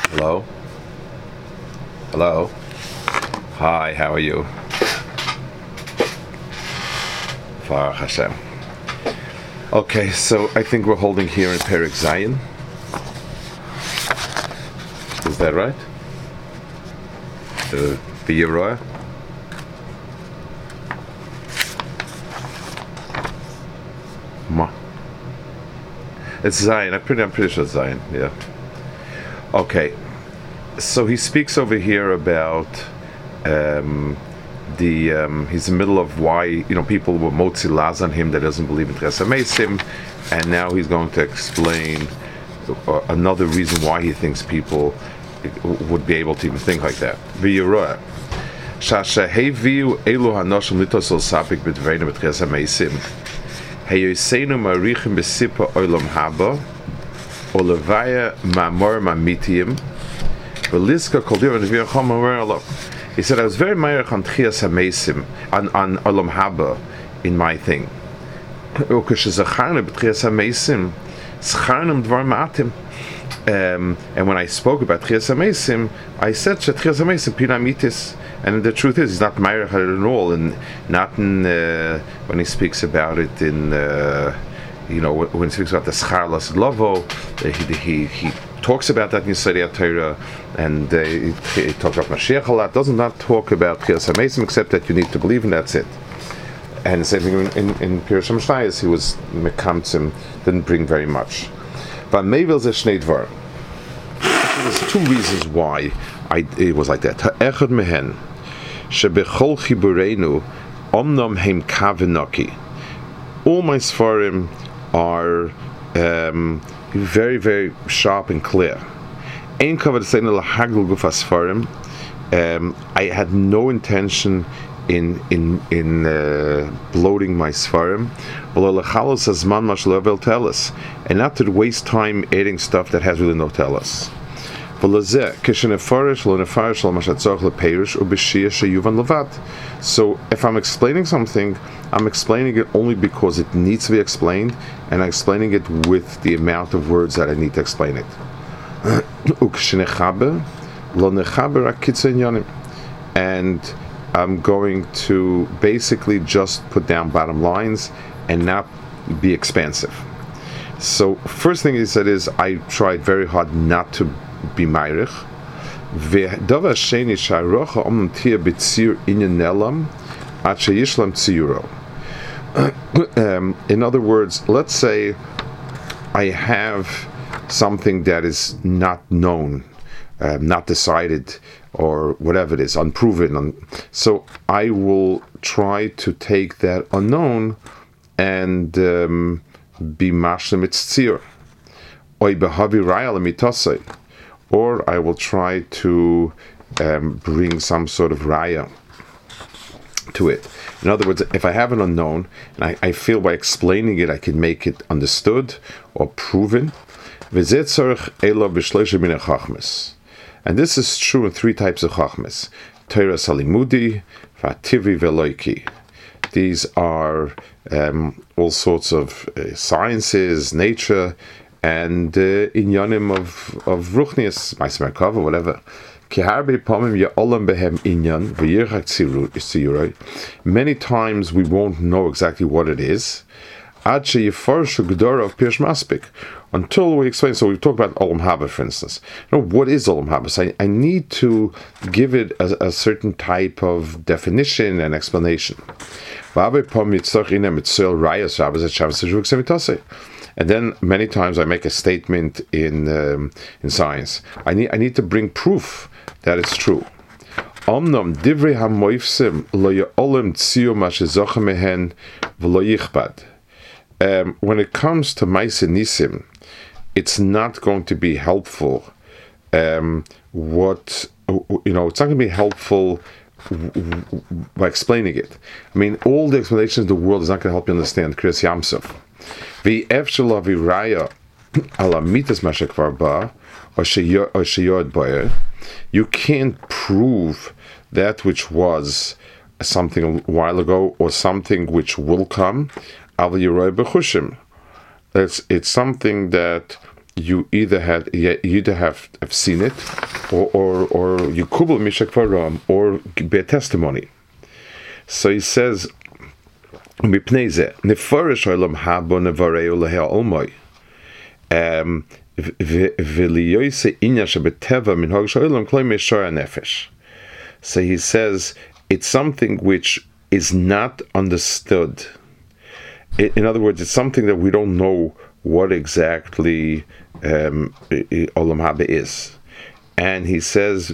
Hello? Hello? Hi, how are you? Baruch Hashem. Okay, so I think we're holding here in Perek Zayin. Is that right? The Yeroah? Ma. It's Zayin. I'm pretty sure it's Zayin. Yeah. Okay. So he speaks over here about he's in the middle of why people were motzi laz on him that doesn't believe in Tchias HaMeisim, and now he's going to explain another reason why he thinks people would be able to even think like that. V'Yeroah shasheheviu elu hanoshim litos al sapik b'dveinu b'Tchias HaMeisim heyoseinu marichim b'sipa olam haba or levaya ma'amor ma'mitiyim v'liska kol diva neviyah chama. He said, I was very meirach on Tchias HaMeisim, on Olam Haba, in my thing. And when I spoke about Tchias HaMeisim, I said, Tchias HaMeisim pina mitis. And the truth is, he's not meirach at all, and not in, when he speaks about it in, when he speaks about the Schar Las Lovo, he talks about that in Yisrael Torah, and he talks about Mashiach a lot. Does not talk about Tchias HaMeisim, except that you need to believe, and that's it. And the same thing in Pirush HaMishnayos, he was mekamtzim, didn't bring very much. But Meivel ze shnei dvar. There's two reasons why it was like that. Ha'echad mehen shebechol chibureinu omnam heim kavenoki. All my svarim are very, very sharp and clear. Ein kavod seinu lahagul gufas svarim. I had no intention in bloating my svarim, and not to waste time adding stuff that has really no telos. So if I'm explaining something, I'm explaining it only because it needs to be explained, and I'm explaining it with the amount of words that I need to explain it. And I'm going to basically just put down bottom lines and not be expansive. So first thing he said is I tried very hard not to be meirich. V'davar sheni sha'rocha omnam tia b'tzir inyan nelam at she'yishlam tziyuro. In other words, let's say I have something that is not known, not decided, or whatever it is, unproven. So I will try to take that unknown and be mashlim tzir, or behavi raya l'mitosei, or I will try to bring some sort of raya to it. In other words, if I have an unknown, and I feel by explaining it I can make it understood or proven, v'zeh tzorich elo b'shloisha min ha'chachmes. And this is true in three types of chachmes: Torah salimudi, v'ativi veloiki. These are all sorts of sciences, nature, and inyanim of ruchnius, ma'aser merkava, whatever. Many times we won't know exactly what it is until we explain. So we've talked about Olam Haba, for instance. What is Olam Haba? So I need to give it a certain type of definition and explanation. And then many times I make a statement in science. I need to bring proof that it's true. Omnom divrei hamoifsim lo ya'olim tziyu ma shezocha mehen v'lo yichbad. When it comes to Ma'aseh Nisim, it's not going to be helpful. It's not going to be helpful by explaining it. I mean, all the explanations in the world is not going to help you understand Kriyas Yamsuf. V'ef shelo v'raya ala mitas mashekvar ba or sheyod boyer. You can't prove that which was something a while ago or something which will come. It's something that you either have seen it, or you kubel mishak varam, or bear testimony. So he says, "Mipneze nefarish olam habo nevareu lehel olmoi." So he says it's something which is not understood. In other words, it's something that we don't know what exactly Olam Haba is. And he says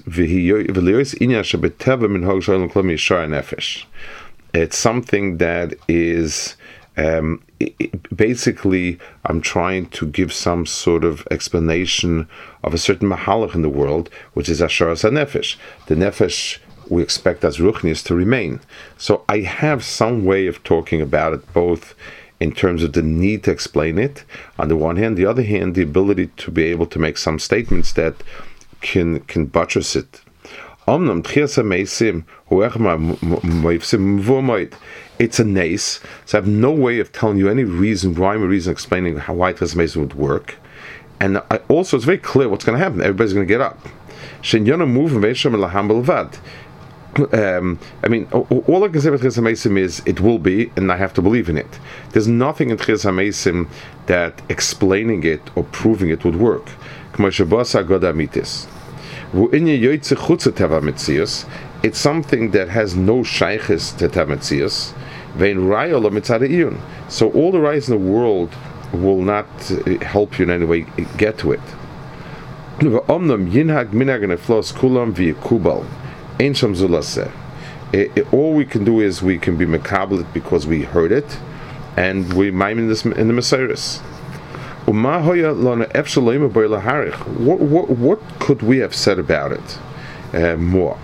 it's something that is basically, I'm trying to give some sort of explanation of a certain mahalach in the world, which is Asharas HaNefesh. The Nefesh we expect as Ruchnius to remain. So I have some way of talking about it, both in terms of the need to explain it, on the one hand, the other hand, the ability to be able to make some statements that can buttress it. It's a nace, so I have no way of telling you any rhyme or reason explaining why Tchias HaMeisim would work. And also, it's very clear what's going to happen. Everybody's going to get up. I mean, all I can say about Tchias HaMeisim is it will be, and I have to believe in it. There's nothing in Tchias HaMeisim that explaining it or proving it would work. It's something that has no shaykhis to Tametzius. So all the rayas in the world will not help you in any way get to it. All we can do is we can be makabel it because we heard it, and we mime in the Messiahs. What could we have said about it more?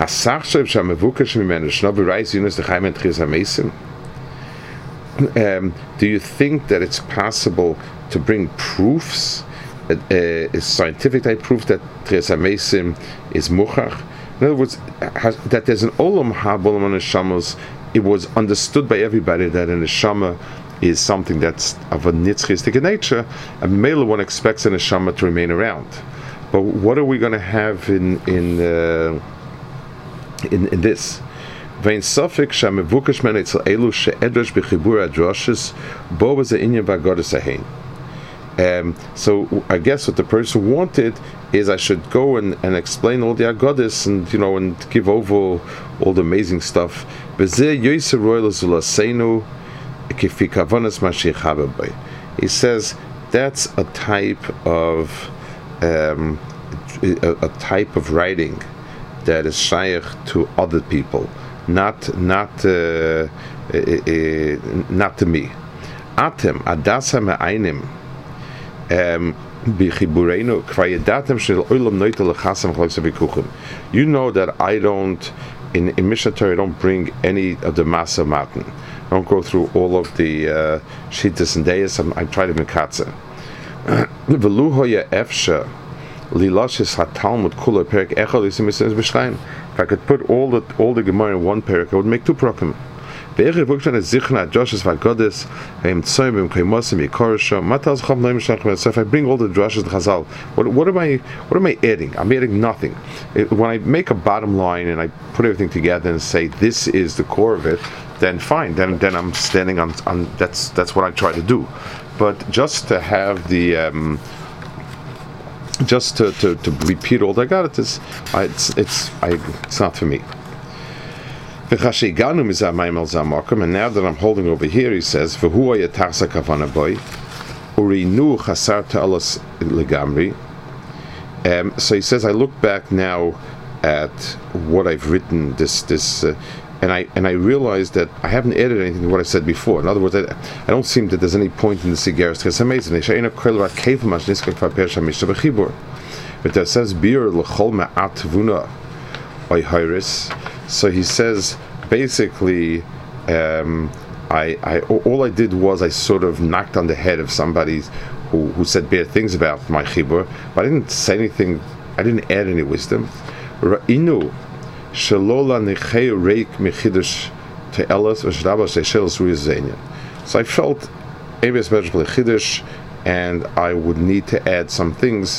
Do you think that it's possible to bring proofs, scientific type proof that Tchias HaMeisim is muchach? In other words, that there's an olam haba on neshamos. It was understood by everybody that a neshama is something that's of a nitzchistic nature, and mele one expects a neshama to remain around. But what are we going to have in this? Vein sofik shamevukash men etzel elu she'edrash b'chibur adrashes bo was the inyan v'agodas ahein. So I guess what the person wanted is I should go and explain all the agodas and and give over all the amazing stuff. He says that's a type of writing that is shaykh to other people, not to me. Atem adasa me'ainim bichiburenu kvayedatem shel olam noitel lechasam chloksa bikuchim. You know that I don't in Mishnah Torah I don't bring any of the masa matan. I don't go through all of the shittas and deis. I try to mekatze. V'lu hoya efsha lilashis hatalmud kula perik echad yisimis b'shleim. If I could put all the Gemara in one parak, I would make two prakim. So if I bring all the drushes to Chazal, what am I adding? I'm adding nothing. When I make a bottom line and I put everything together and say this is the core of it, then fine. Then I'm standing on that's what I try to do. But just to have the just to repeat all that I got it's not for me. And now that I'm holding over here, he says, So he says, I look back now at what I've written, and I realize that I haven't added anything to what I said before. In other words, I don't seem that there's any point in the cigarettes. It's amazing. But it says, so he says, basically, all I did was I sort of knocked on the head of somebody who said bad things about my chibur, but I didn't say anything. I didn't add any wisdom. Ra'inu shalola nechei reik mechidush te'elas v'shdaba she'shelos ruyazenia. So I felt maybe especially chidush, and I would need to add some things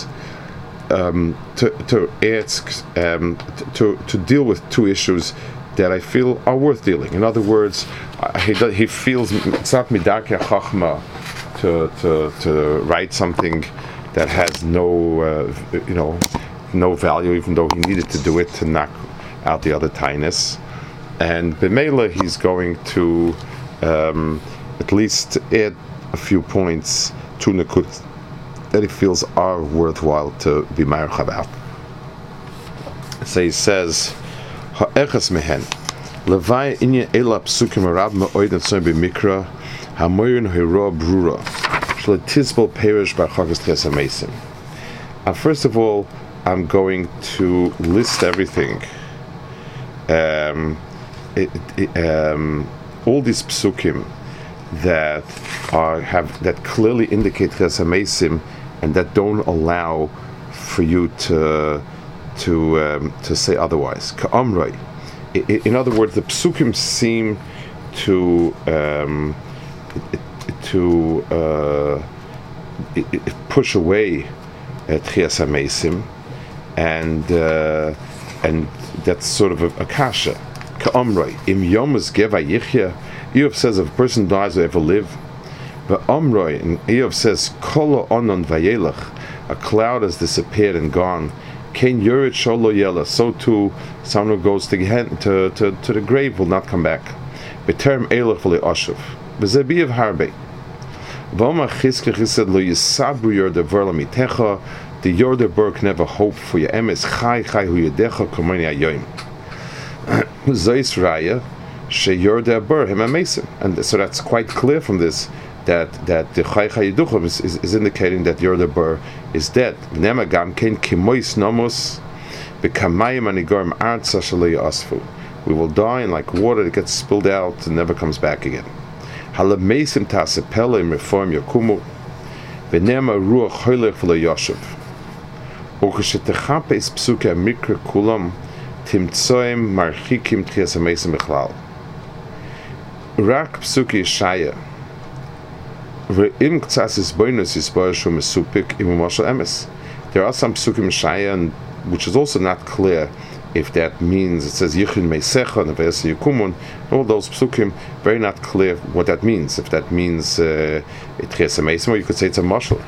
to ask to deal with two issues that I feel are worth dealing. In other words, he feels it's not midarkei chachma to write something that has no no value, even though he needed to do it to knock out the other tainis. And b'meila he's going to at least add a few points to Nakud that he feels are worthwhile to be ma'arich about. So he says, ha'echas mehen levai inyan ela psukim arab ma'oid and so b'mikra hamoyin hira brura shletizbol perish b'chagas ches hamesim. First of all, I'm going to list everything. All these psukim that that clearly indicate ches hamesim and that don't allow for you to say otherwise. Ka'amrei. In other words, the psukim seem to push away ches hamesim, and that's sort of a kasha. Ka'amrei. Im yomas geva yichya. Eov says if a person dies will ever live. But Amroi, and Eov says, Kolo onon vayelach, a cloud has disappeared and gone. Ken yurit sholo yela, so too someone who goes to the grave will not come back. Beterm elach v'le oshuv. B'zebiyev harbe. V'oma chizke chised lo yisabru yorda verla mitecha, the yorda burk never hope for your emes chai hu yedecha komoni ayoim. Zois raya, she yorda bur him amesim. And so that's quite clear from this, that the Chai Yiduchim is indicating that Yorda Bur is dead. Nema gam kein kimois nomos b'kamayim anigorim artza shalei asfu. We will die in like water that gets spilled out and never comes back again. Halamesim tasepele im reform yakumu v'nema ruach hoylech v'lo yoshev. Ukeshetechapes psuke mikra kulam timtsoim marchikim tchias hamesim b'chlal. Rak psuke Yeshaya. There are some psukim shaya, which is also not clear if that means, it says Yichin Meisecha Neves Yukumun. All those psukim, very not clear what that means. If that means Tchias Hamesim, or you could say it's a mashal.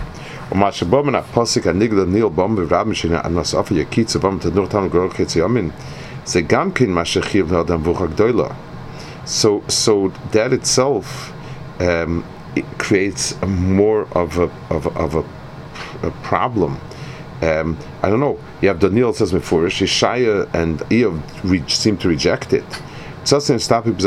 So that itself it creates more of a problem. I don't know. You have Daniel says before, Shishaya and Eov seem to reject it. So the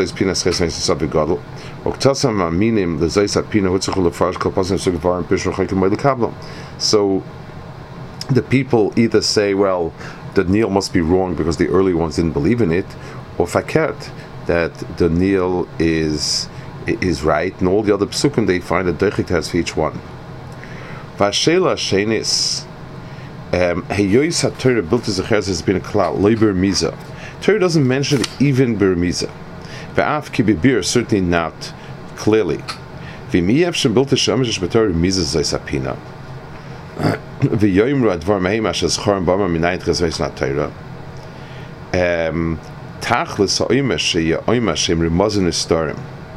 people either say, well, Daniel must be wrong because the early ones didn't believe in it, or fakert, that Daniel is right, and all the other psukim they find a deichik has for each one. Vashela shenis heyois haTorah built as has been a klal leiber miza. Torah doesn't mention it even ber miza. Ve'af ki bibir, certainly not clearly. V'miyev shem built a shemesh b'Torah miza zaysapina. V'yoimru advar mehem asher zchorim b'amar minayin tchezveis not Torah. Tachlis ha'oimesh she'yoimesh shem rimazin istarim.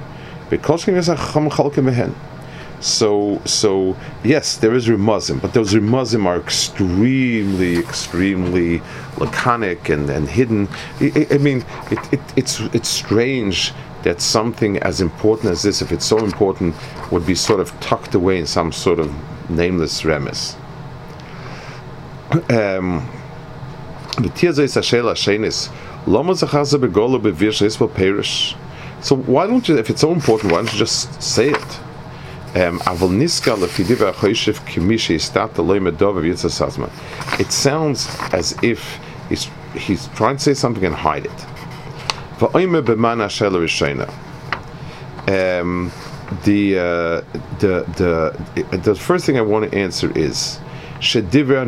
So yes, there is Rimazim, but those Rimazim are extremely laconic and hidden. I mean, it's strange that something as important as this, if it's so important, would be sort of tucked away in some sort of nameless remes. So why don't you, if it's so important, why don't you just say it? It sounds as if he's trying to say something and hide it. The first thing I want to answer is the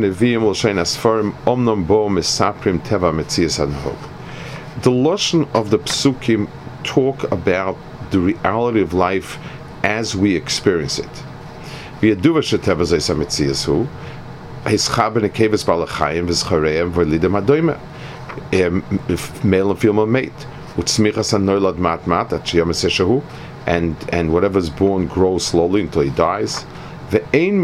lashon of the psukim talk about the reality of life as we experience it. V'yaduva sheteva zeis hametzias hu, hischaben ekeves balachayim v'zchareim v'lidem hadoime. Male and female mate. Utzmichas hanoilad mat at sheyam eseshahu, and whatever's born grows slowly until he dies. In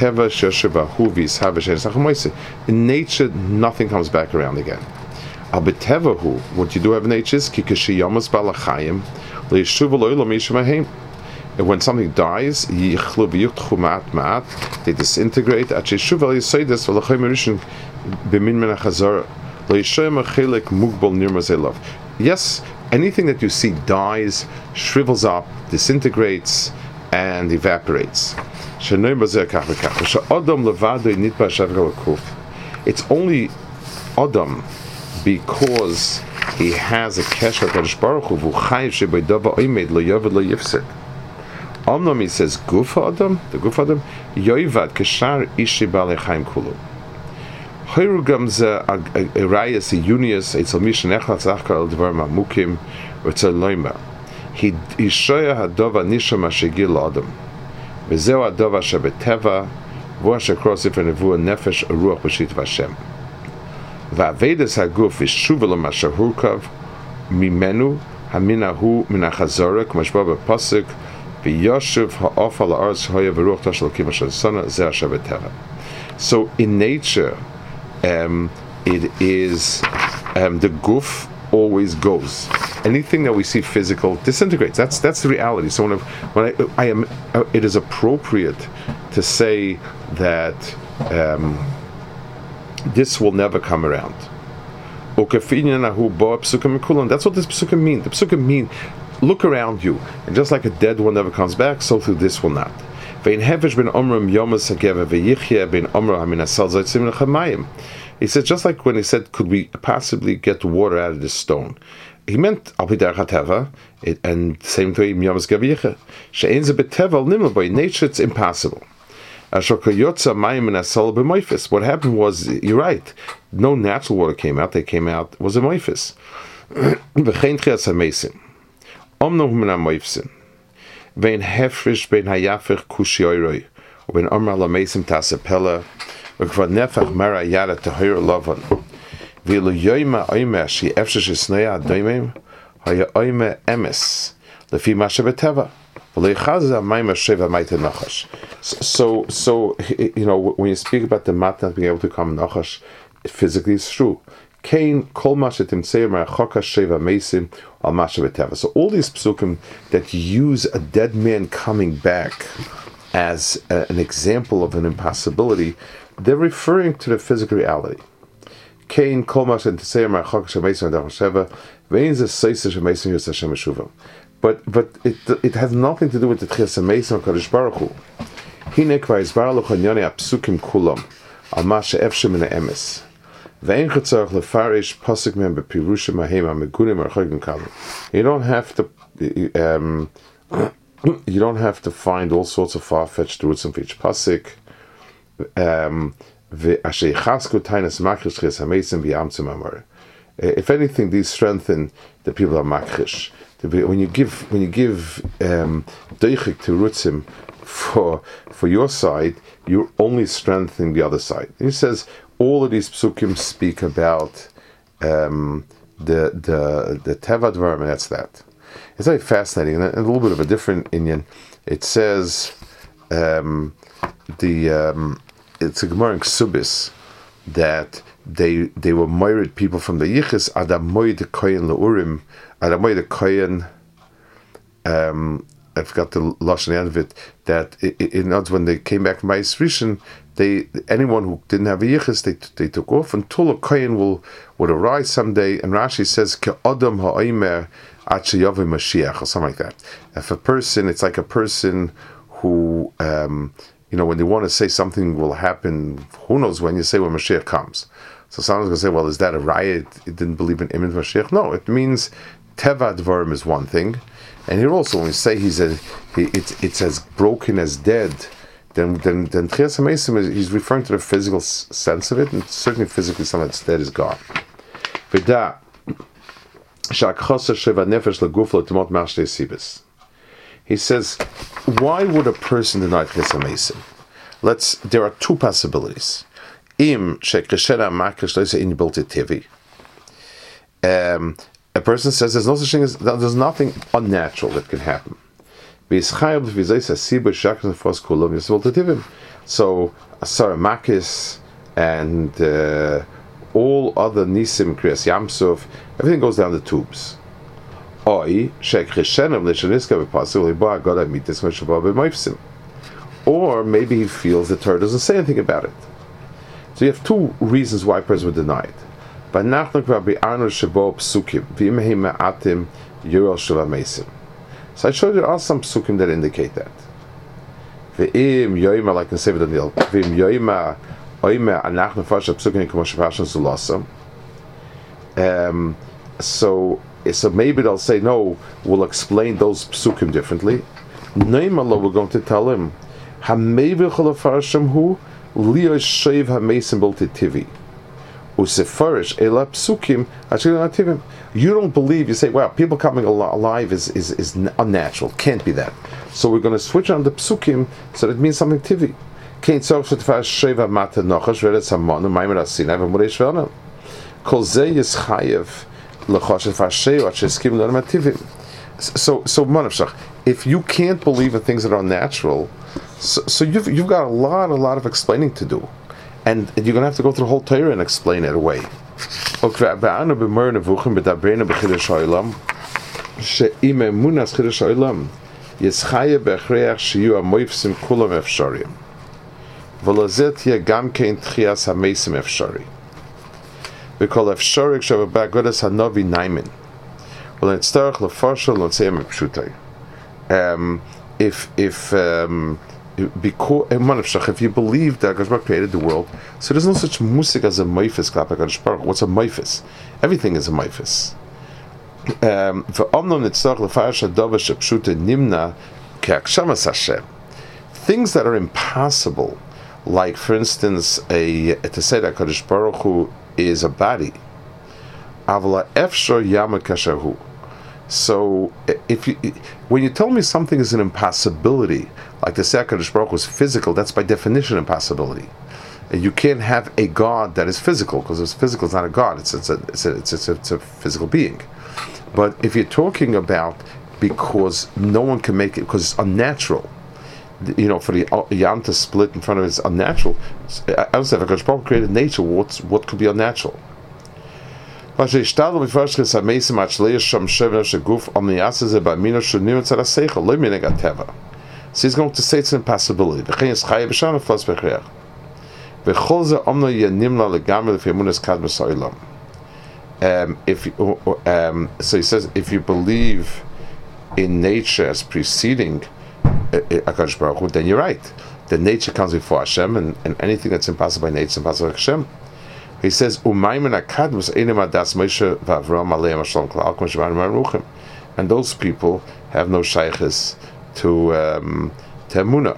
nature, nothing comes back around again. What you do have in nature is when something dies, they disintegrate. Yes, anything that you see dies, shrivels up, disintegrates, and evaporates. It's only Adam because he has a kesher Kadosh Baruch Hu v'chayiv shebeidava oimed lo yovad lo yifsed. Omnam he says guf Adam, the guf Adam yoivad keshar ishi balei chaim kulu. Hoyrugam ze erayas iyunias etzel mishen echad zachkar al dvar mamukim v'tzel loima. He shoya hadova nishama shegil Adam. V'zeu hadova shebeteva v'u shekros ifra nevuah nefesh ruach b'shit v'Hashem. Va'avedas haguf v'shuva l'masher hurkav mimenu haminahu min hachazorah k'mashba b'pasuk v'yoshuv ha'ofa la'aretz hoya v'ruach tashel kim asher sana zeh shebeteva. So in nature, it is the guf always goes. Anything that we see physical disintegrates. That's the reality. So it is appropriate to say that this will never come around. That's what this psukim mean. The psukim mean, look around you, and just like a dead one never comes back, so too this will not. He said, just like when he said, could we possibly get water out of this stone? He meant and same way in nature it's impossible. What happened was, you're right, no natural water came out, they came out was a moifis. Vein hefrish ben hayafich kushioiroi, when Omar Lamesim Tasapella, וכבר נפח מרא ידה תהיר לבן. ואילו יוימה אוימה שהיא אפשר שסנויה הדוימים, היה אוימה אמס, לפי מה שבטבע. ולא יחזה המים השבע מייטה נחש. So, when you speak about the mat not being able to come nachash, physically it's true. Kain kol ma shetimtzei marachoka sheva mesim al ma shebeteva. So all these psukim that use a dead man coming back as an example of an impossibility, they're referring to the physical reality. Kain kol ma shetimtzei marachoka sheva mesim al sheva vein ze seisa shemesim yus Hashem eshuva. But it has nothing to do with the tchias mesim Kadosh Baruch Hu. Hine kvar izbar lo chanyone apsukim kulam al ma she'efshe min ha'emes. You don't have to find all sorts of far-fetched roots of each pasuk. If anything, these strengthen the people of makrish. When you give deichik to rutzim for your side, you're only strengthening the other side. And he says all of these psukim speak about the tevad dvarim, and that's that. It's very fascinating, and a little bit of a different inyan. It says it's a Gemara in Ksubis that they were married people from the Yichus Adamoy de Koyen Leurim, Adamoy de Koyen. I forgot the lashon end of it. That in odds when they came back from Bayis Rishon, anyone who didn't have a yichus, they took off until a kohen would arise someday. And Rashi says ke adam ha'omer ad sheyaveh Mashiach or something like that. If a person, it's like a person who when they want to say something will happen, who knows when you say when Mashiach comes. So someone's going to say, well, is that a riot? It didn't believe in imminent Mashiach? No, it means tevad dvarim is one thing. And here also, when we say it's as broken as dead, then Tchias HaMesim he's referring to the physical sense of it, and certainly physically something that's dead is gone. He says why would a person deny Tchias HaMesim? There are two possibilities. A person says there's no such thing as there's nothing unnatural that can happen. So Asaramakis and all other Nisim, Kriyas Yamsuf, everything goes down the tubes. Or maybe he feels the Torah doesn't say anything about it. So you have two reasons why a person would deny it. So I showed you there are some psukim that indicate that. Like in Sefer Daniel, so maybe they'll say, no, we'll explain those psukim differently. Neimala, we're going to tell him, you don't believe, you say, well, people coming alive is unnatural, can't be that. So we're going to switch on the psukim so that it means something tivi. So if you can't believe in things that are unnatural, so you've got a lot of explaining to do, and you're going to have to go through the whole Torah and explain it away. Because efshorik shavabak godas hanovi naimin. Well, it's starach lefarshal not say pshutai. If you believe that Hakadosh Baruch Hu created the world, so there's no such musik as a meifis klap Hakadosh Baruch Hu. What's a meifis? Everything is a meifis. Things that are impossible, like for instance, to say that Hakadosh Baruch Hu is a body. So when you tell me something is an impossibility, like the Hakadosh Baruch Hu is physical, that's by definition impossibility. And you can't have a God that is physical, because it's physical is not a God; it's a physical being. But if you're talking about because no one can make it because it's unnatural, for the yam to split in front of it is unnatural. I don't say if Hakadosh Baruch Hu created nature, what could be unnatural? So he's going to say it's an impossibility. So he says, if you believe in nature as preceding Hakadosh Baruch Hu, then you're right. The nature comes before Hashem, and anything that's impossible by nature is impossible by Hashem. He says, and those people have no shaykhis to Emunah.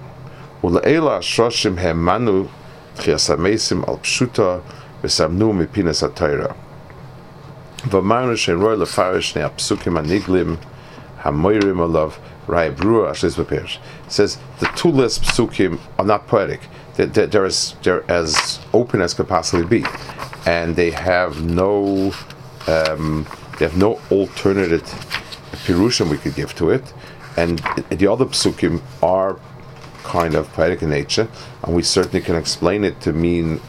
Says the two last psukim are not poetic. They're as open as could possibly be, and they have no alternative pirushim we could give to it. And the other psukim are kind of poetic in nature, and we certainly can explain it to mean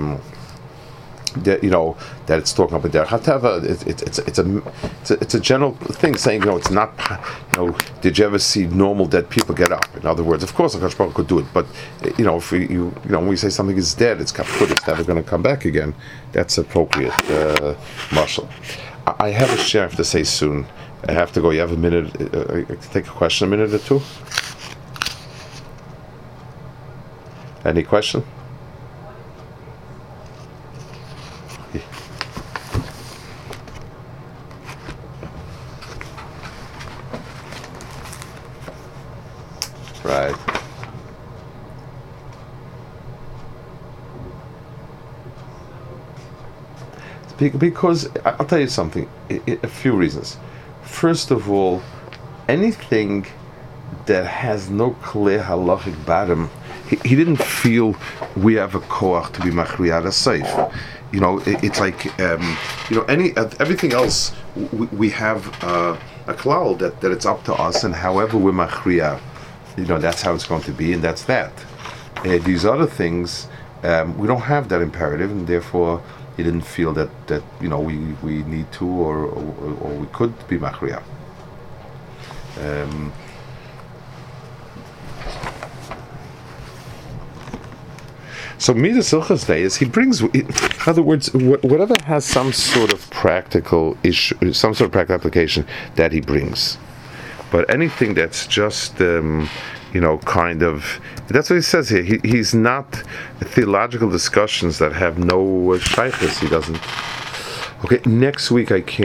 that it's talking about der hateva. It's a general thing saying it's not. Did you ever see normal dead people get up? In other words, of course, Hakadosh Baruch Hu could do it, but if when we say something is dead, it's kaput, it's never going to come back again. That's appropriate, Marshall. I have a share I have to say soon. I have to go. You have a minute. Take a question, a minute or two. Any question? Right. Because I'll tell you something. A few reasons. First of all, anything that has no clear halachic bottom, he didn't feel we have a koach to be machriyat safe. It's like everything else we have a klal that it's up to us, and however we're machriyat, that's how it's going to be, and that's that. These other things, we don't have that imperative, and therefore he didn't feel that we need to or we could be machriyat. So Midas Ilchas Day is he brings, in other words, whatever has some sort of practical issue, some sort of practical application that he brings. But anything that's just, kind of, that's what he says here. He's not theological discussions that have no shaykhs. He doesn't. Okay, next week I can't.